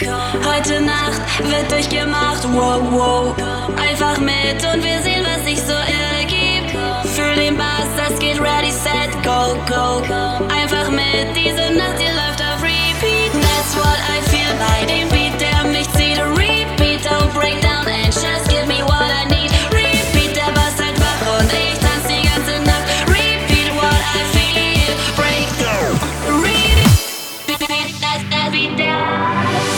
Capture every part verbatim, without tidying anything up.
Heute Nacht wird durchgemacht, wow, wow. Einfach mit und wir sehen, was sich so ergibt. Fühl den Bass, das geht ready, set, go, go. Einfach mit, diese Nacht, die läuft auf Repeat. That's what I feel bei dem Beat, der mich zieht. Repeat, don't break down and just give me what I need. Repeat, der Bass halt wach und ich tanz die ganze Nacht. Repeat what I feel, break down. Repeat, that's that beat down.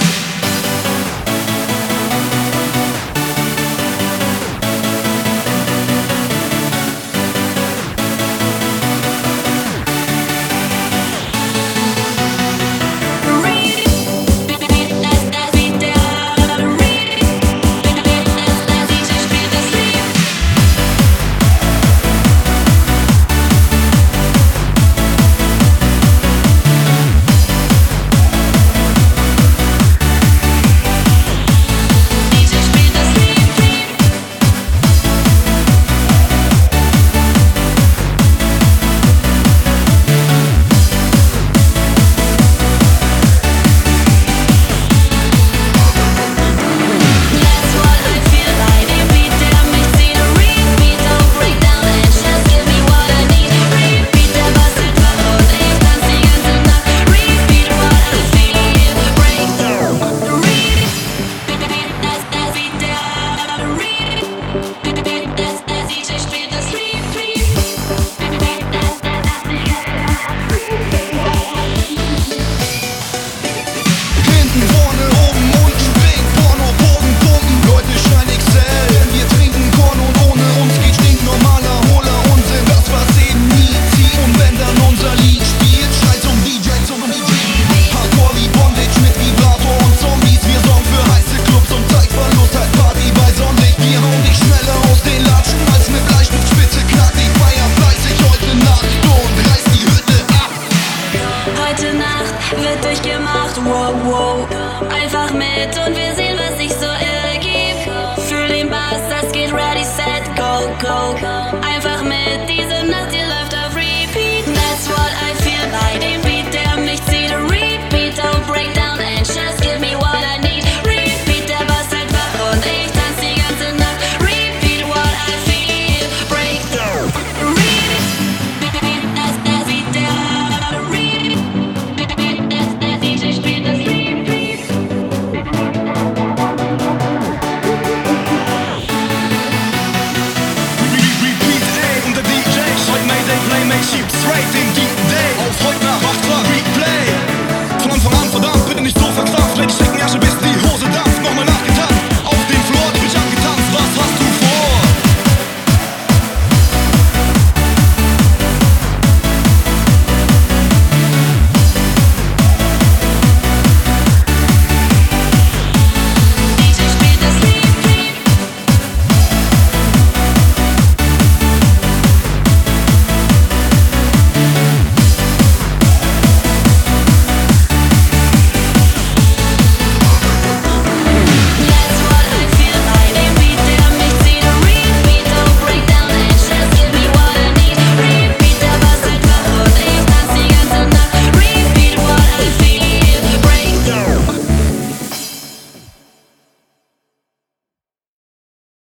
Heute Nacht wird durchgemacht, wow, wow. Einfach mit und wir sehen, was sich so ergibt. Fühl den Bass, das geht ready, set, go, go.